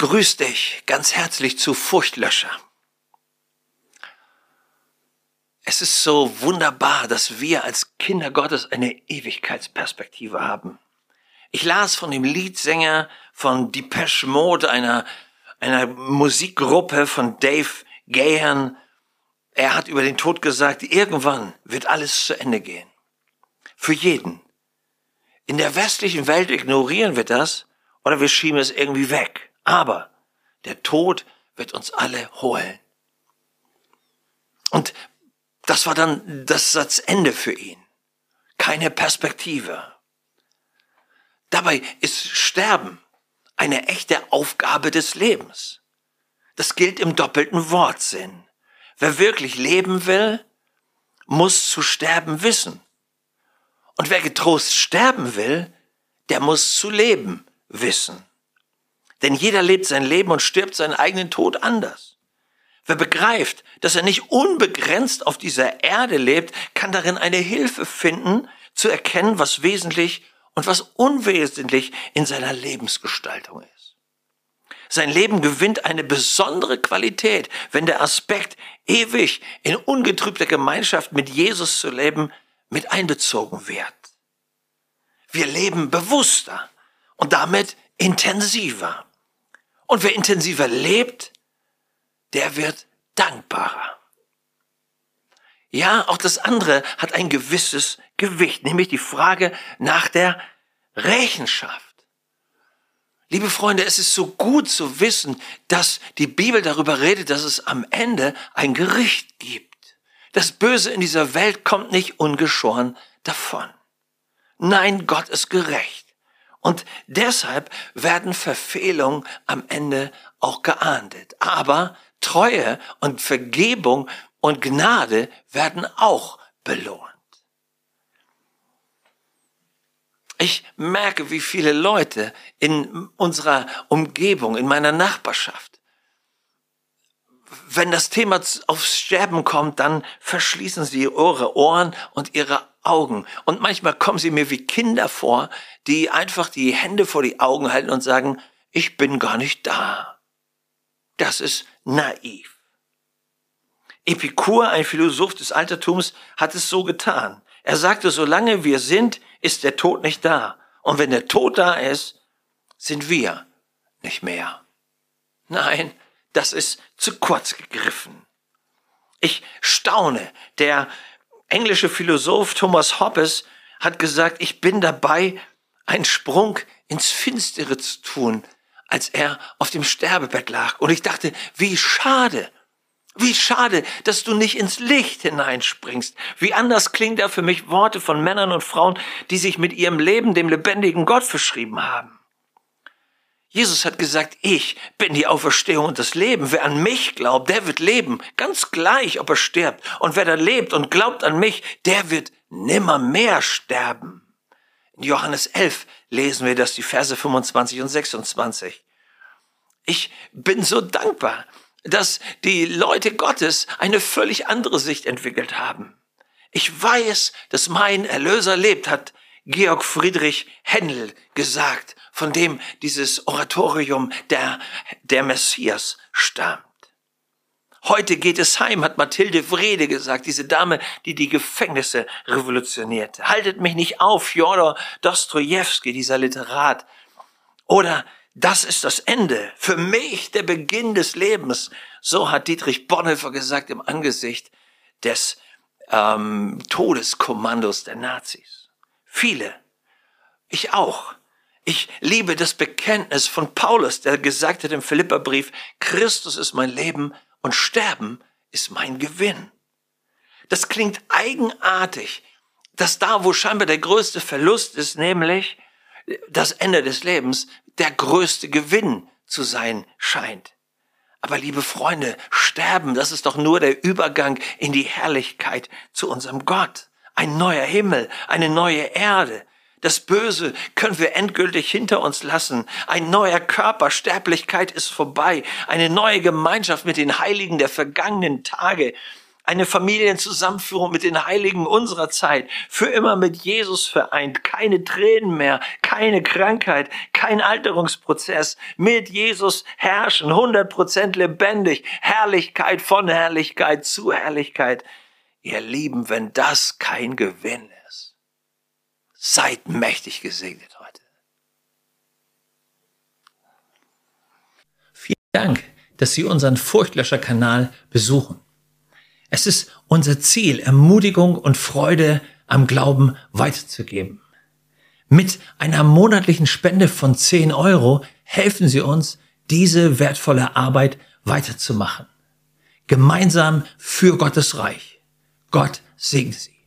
grüße dich ganz herzlich zu Furchtlöscher. Es ist so wunderbar, dass wir als Kinder Gottes eine Ewigkeitsperspektive haben. Ich las von dem Leadsänger von Depeche Mode, einer Musikgruppe von Dave Gahan. Er hat über den Tod gesagt, irgendwann wird alles zu Ende gehen. Für jeden. In der westlichen Welt ignorieren wir das oder wir schieben es irgendwie weg. Aber der Tod wird uns alle holen. Und das war dann das Satzende für ihn. Keine Perspektive. Dabei ist Sterben eine echte Aufgabe des Lebens. Das gilt im doppelten Wortsinn. Wer wirklich leben will, muss zu sterben wissen. Und wer getrost sterben will, der muss zu leben wissen. Denn jeder lebt sein Leben und stirbt seinen eigenen Tod anders. Wer begreift, dass er nicht unbegrenzt auf dieser Erde lebt, kann darin eine Hilfe finden, zu erkennen, was wesentlich und was unwesentlich in seiner Lebensgestaltung ist. Sein Leben gewinnt eine besondere Qualität, wenn der Aspekt, ewig in ungetrübter Gemeinschaft mit Jesus zu leben, mit einbezogen wird. Wir leben bewusster und damit intensiver. Und wer intensiver lebt, der wird dankbarer. Ja, auch das andere hat ein gewisses Gewicht, nämlich die Frage nach der Rechenschaft. Liebe Freunde, es ist so gut zu wissen, dass die Bibel darüber redet, dass es am Ende ein Gericht gibt. Das Böse in dieser Welt kommt nicht ungeschoren davon. Nein, Gott ist gerecht. Und deshalb werden Verfehlungen am Ende auch geahndet. Aber Treue und Vergebung und Gnade werden auch belohnt. Ich merke, wie viele Leute in unserer Umgebung, in meiner Nachbarschaft, wenn das Thema aufs Sterben kommt, dann verschließen sie ihre Ohren und ihre Augen. Und manchmal kommen sie mir wie Kinder vor, die einfach die Hände vor die Augen halten und sagen, ich bin gar nicht da. Das ist naiv. Epikur, ein Philosoph des Altertums, hat es so getan. Er sagte, solange wir sind, ist der Tod nicht da. Und wenn der Tod da ist, sind wir nicht mehr. Nein, das ist zu kurz gegriffen. Ich staune. Der englische Philosoph Thomas Hobbes hat gesagt, ich bin dabei, einen Sprung ins Finstere zu tun, als er auf dem Sterbebett lag. Und ich dachte, wie schade, dass du nicht ins Licht hineinspringst. Wie anders klingen da für mich Worte von Männern und Frauen, die sich mit ihrem Leben dem lebendigen Gott verschrieben haben. Jesus hat gesagt, ich bin die Auferstehung und das Leben. Wer an mich glaubt, der wird leben, ganz gleich, ob er stirbt. Und wer da lebt und glaubt an mich, der wird nimmermehr sterben. In Johannes 11 lesen wir das, die Verse 25 und 26. Ich bin so dankbar, dass die Leute Gottes eine völlig andere Sicht entwickelt haben. Ich weiß, dass mein Erlöser lebt, hat Georg Friedrich Händel gesagt, von dem dieses Oratorium der Messias stammt. Heute geht es heim, hat Mathilde Wrede gesagt, diese Dame, die die Gefängnisse revolutionierte. Haltet mich nicht auf, Fjodor Dostojewski, dieser Literat. Oder das ist das Ende, für mich der Beginn des Lebens. So hat Dietrich Bonhoeffer gesagt im Angesicht des Todeskommandos der Nazis. Viele, ich auch. Ich liebe das Bekenntnis von Paulus, der gesagt hat im Philipperbrief, Christus ist mein Leben und Sterben ist mein Gewinn. Das klingt eigenartig, dass da, wo scheinbar der größte Verlust ist, nämlich das Ende des Lebens, der größte Gewinn zu sein scheint. Aber liebe Freunde, Sterben, das ist doch nur der Übergang in die Herrlichkeit zu unserem Gott. Ein neuer Himmel, eine neue Erde. Das Böse können wir endgültig hinter uns lassen. Ein neuer Körper, Sterblichkeit ist vorbei. Eine neue Gemeinschaft mit den Heiligen der vergangenen Tage. Eine Familienzusammenführung mit den Heiligen unserer Zeit, für immer mit Jesus vereint, keine Tränen mehr, keine Krankheit, kein Alterungsprozess, mit Jesus herrschen, 100% lebendig, Herrlichkeit von Herrlichkeit zu Herrlichkeit. Ihr Lieben, wenn das kein Gewinn ist, seid mächtig gesegnet heute. Vielen Dank, dass Sie unseren Furchtlöscher-Kanal besuchen. Es ist unser Ziel, Ermutigung und Freude am Glauben weiterzugeben. Mit einer monatlichen Spende von 10 € helfen Sie uns, diese wertvolle Arbeit weiterzumachen. Gemeinsam für Gottes Reich. Gott segne Sie.